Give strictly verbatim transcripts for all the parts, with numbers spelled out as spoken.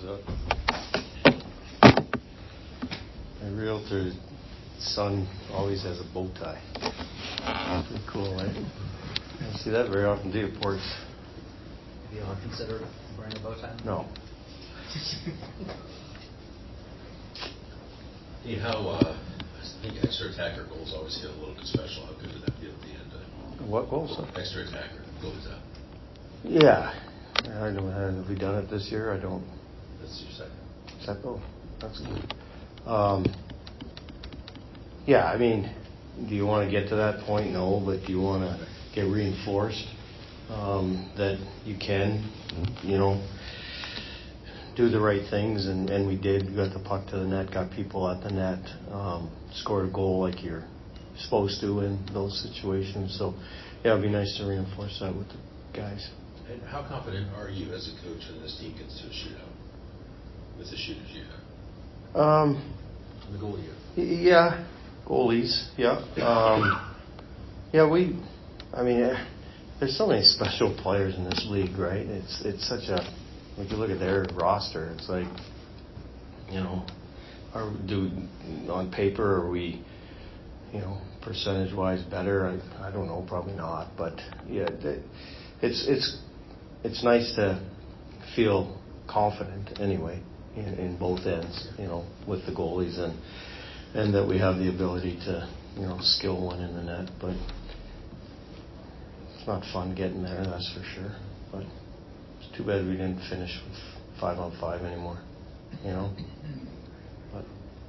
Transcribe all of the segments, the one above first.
shows up. My realtor's son always has a bow tie. Pretty cool, eh? You don't see that very often, do you, Ports? Have you ever considered wearing a bow tie? No. Hey, how, uh, I think extra attacker goals always hit a little bit special. How good did that feel at the end? Uh, What goals? extra attacker goals out. Yeah. I don't, have we done it this year? I don't. That's your second. Second? Oh, that's good. Um, yeah, I mean, do you want to get to that point? No, but do you want to get reinforced um, that you can, you know, do the right things, and, and we did. We got the puck to the net, got people at the net, um, scored a goal like you're supposed to in those situations. So, yeah, it'd be nice to reinforce that with the guys. And how confident are you as a coach when this team gets to a shootout with the shooters you have? Um, the goal you have? Yeah, goalies. Yeah, um, yeah. We, I mean, eh, there's so many special players in this league, right? It's it's such a. If you look at their roster, it's like, you know, are do on paper are we, you know, percentage-wise better? I I don't know, probably not. But yeah, it's it's it's nice to feel confident anyway in, in both ends, you know, with the goalies and and that we have the ability to, you know, skill one in the net. But it's not fun getting there, that's for sure. But it's too bad we didn't finish with five on five anymore, you know. But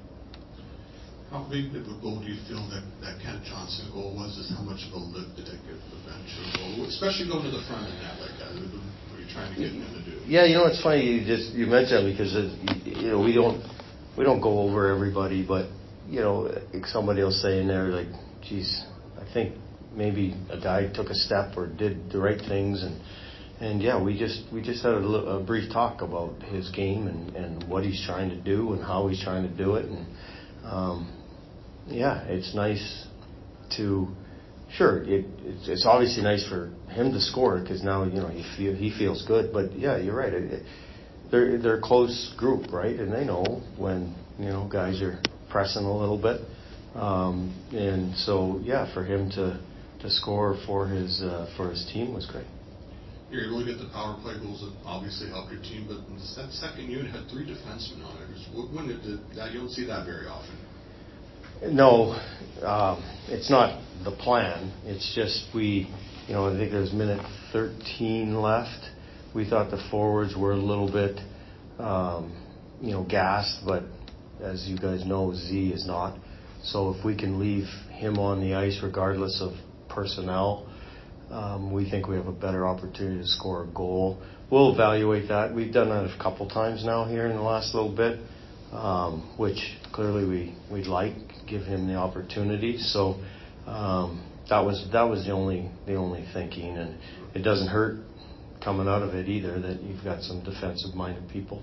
how big of a goal do you feel that that Kent Johnson goal was? Is how much of a lift did it give the bench or goal, especially going to the front of the net like that? What are you trying to get him to do? Yeah, you know, it's funny you just you mentioned that because it, you know we don't we don't go over everybody, but you know somebody will say in there like, geez, I think maybe a guy took a step or did the right things, and and yeah, we just we just had a, a brief talk about his game and, and what he's trying to do and how he's trying to do it, and um, yeah, it's nice to sure it, it's, it's obviously nice for him to score because now you know he feel he feels good, but yeah, you're right. It, it, they're they're a close group, right? And they know when you know guys are pressing a little bit, um, and so yeah, for him to to score for his uh, for his team was great. You're able to get the power play goals that obviously help your team, but that second unit had three defensemen on it. When it did that, you don't see that very often. No, um, it's not the plan. It's just we, you know, I think there's minute thirteen left. We thought the forwards were a little bit, um, you know, gassed, but as you guys know, Z is not. So if we can leave him on the ice regardless of personnel, Um, we think we have a better opportunity to score a goal. We'll evaluate that. We've done that a couple times now here in the last little bit, um, which clearly we, we'd like, give him the opportunity. So um, that was that was the only the only thinking, and it doesn't hurt coming out of it either that you've got some defensive-minded people.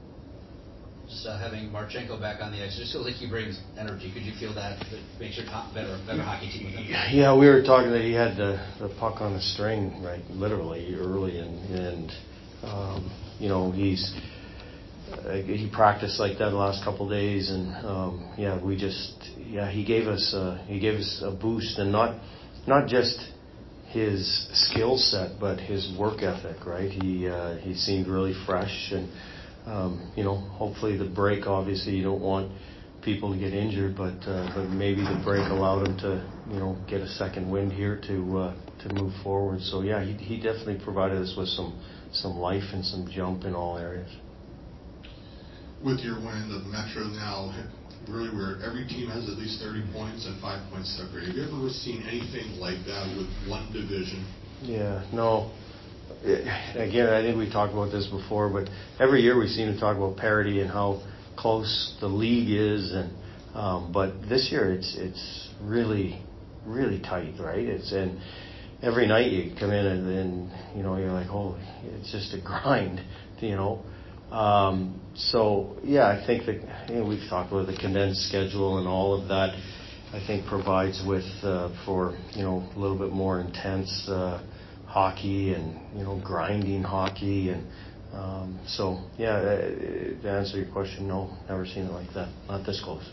Just uh, having Marchenko back on the ice, just feels like he brings energy. Could you feel that? That makes your top better, better hockey team with him? Yeah, we were talking that he had the, the puck on the string, right, literally early, and, and um, you know he's uh, he practiced like that the last couple of days, and um, yeah, we just yeah he gave us uh, he gave us a boost, and not not just his skill set, but his work ethic, right? He uh, he seemed really fresh and. Um, you know, hopefully the break, obviously you don't want people to get injured, but uh, but maybe the break allowed him to, you know, get a second wind here to uh, to move forward. So yeah, he he definitely provided us with some some life and some jump in all areas. With your win, the Metro now, really where every team has at least thirty points and five points separate. Have you ever seen anything like that with one division? Yeah, no. Again, I think we talked about this before, but every year we seem to talk about parity and how close the league is, and um, but this year it's it's really really tight, right? It's and every night you come in and, and you know you're like, oh, it's just a grind, you know. Um, so yeah, I think that you know, we've talked about the condensed schedule and all of that. I think provides with uh, for you know a little bit more intense. Uh, hockey and you know grinding hockey, and Um, so, yeah, uh, to answer your question, no, never seen it like that. Not this close.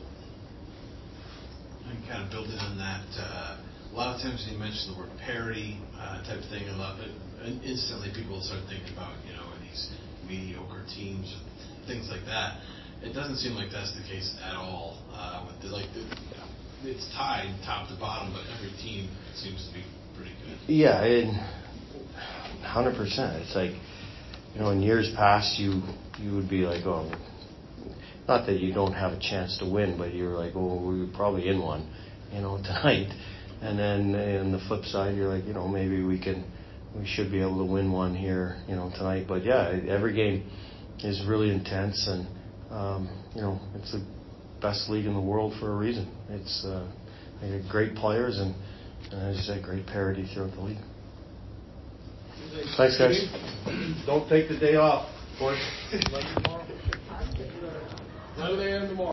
And kind of building on that, uh, a lot of times when you mention the word parity uh, type of thing, a lot, but instantly people start thinking about, you know, these mediocre teams and things like that. It doesn't seem like that's the case at all. Uh, with the, like, the, it's tied top to bottom, but every team seems to be pretty good. Yeah, and one hundred percent. It's like, you know, in years past, you you would be like, oh, not that you don't have a chance to win, but you're like, oh, we're probably in one, you know, tonight. And then on the flip side, you're like, you know, maybe we can, we should be able to win one here, you know, tonight. But yeah, every game is really intense, and um, you know, it's the best league in the world for a reason. It's uh, they got great players, and, and as you say, great parity throughout the league. Thanks, guys. Don't take the day off. Another day in tomorrow.